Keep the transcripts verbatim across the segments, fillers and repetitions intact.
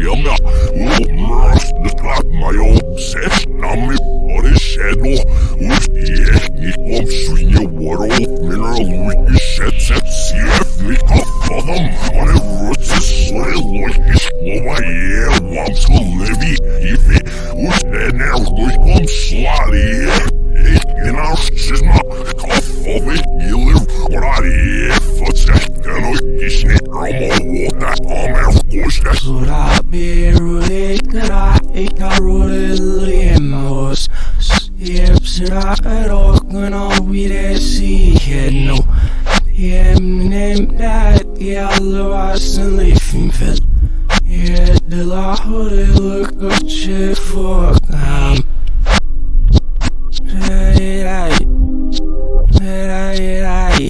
Jamia, umras dekat mayo, ses nami orishedo, ustiek om swinje waro, mineral wiki set set sief nika fadam, mane rutses sore loikis lova ye, wams levi, ifi, ustener loikom slali, ik in our sisma, kafovi, ilir, orari, fotsek, en oikis nik romo wota, amer koshtek. Sura birudikra, ikarudelemos, Jepsra rokna vire sigeno, Jemnem dat jalvasen lifinfel, Jedela horilukotje foknam. Rai rai, rai rai,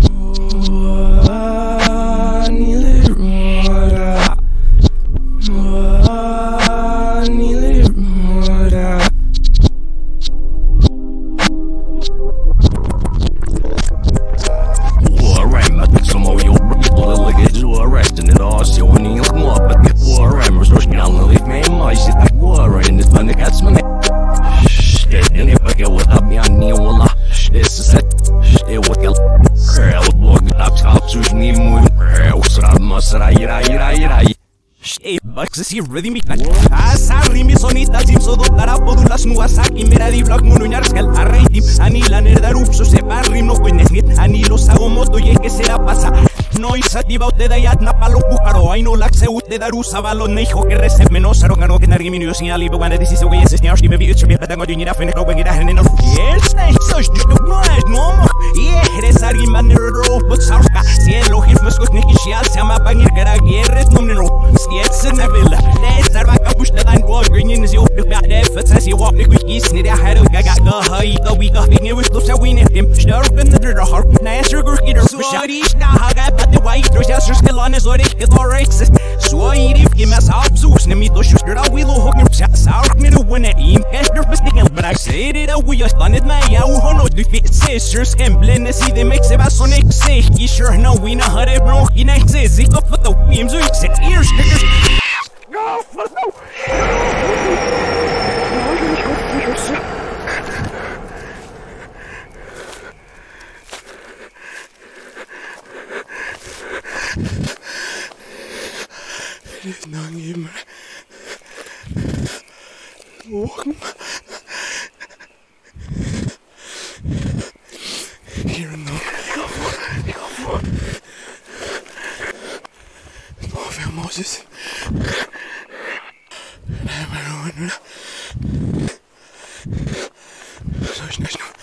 Baxi rhythm Asarimi sonita sim so dotara podulas nuasaki mera di blog munuñar skal arreitim ani la nerdarup so se parrim no cuenesnit ani los agomoto y que será pasa no isativa de dayat na palo pukaro ai no lakse ut de daru savalo nejo que rece menos aro gano que nargimi no signali but when this is away is now she maybe it's me patango di nira fene when it and no yes so is no no yeah resari manero but sarka cielo hif mas gut nicht schial sama bangir gara gerret no no jetzt in der villa der va kapush da ein wall green is you got that fats you walk with geese need I had to got the high the we got it was looks we need him stark in the heart na sugar eater so ich na haga but the white there's just still on is already get all right so if you mess up so snemi do shoot da we lo hook sark me to win it im after besting but I said it we just done it my ya hono the sisters can blend the see they make se va sonic say you sure know we know how to bro you know say zig up with the beams we set ears stickers go for no It's not even walking here and now. No Moses. Soll ich nicht noch?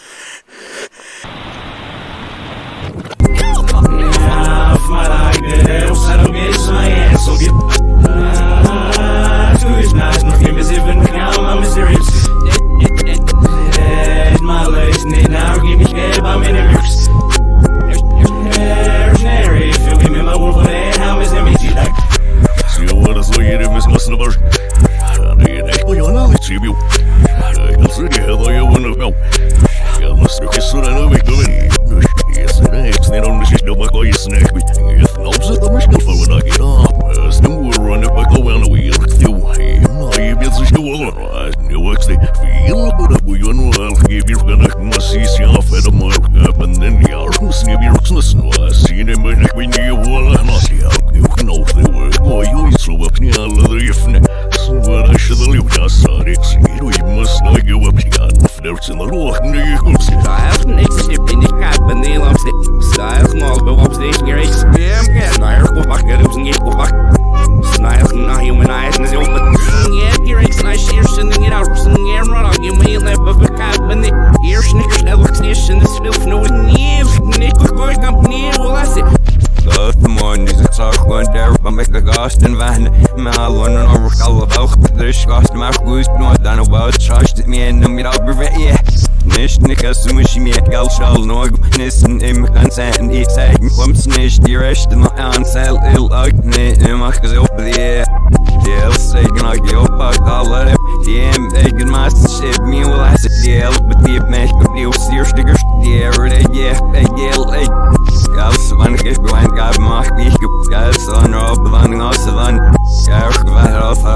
En ik zei, ik kwam niet die rest in mijn aanstel heel uit, nee, ik mag eens op die heel zeker nog je oppakt alle rep, die hem tegen master shit, me wil hij zit die help, met die heb mij opnieuw stierstickers, die er de je, ik heel, ik Gals, wanneer ik ben, ik heb mag niet, ik heb gals, dan op, wanneer als dan, ik heb gewaar als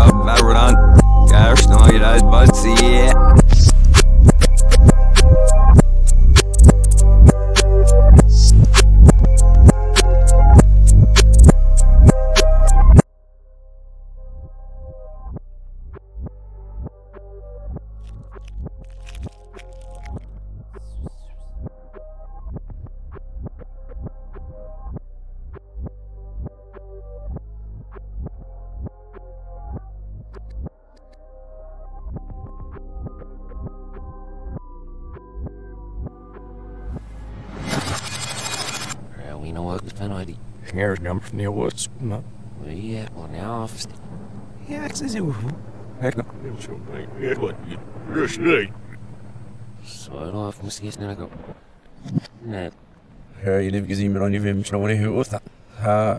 you know what, fan ID. Here's number from the what's not. Yeah, well now, Ja, ik zei zo. Heck no. Yeah, what? Yes, right. so I don't have to get go. Nah, Ja, je hebt gezien, maar dan niet meer snel wanneer je dat. Ha.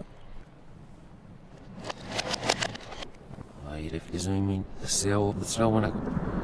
I if you mean the sale of the snow when I go.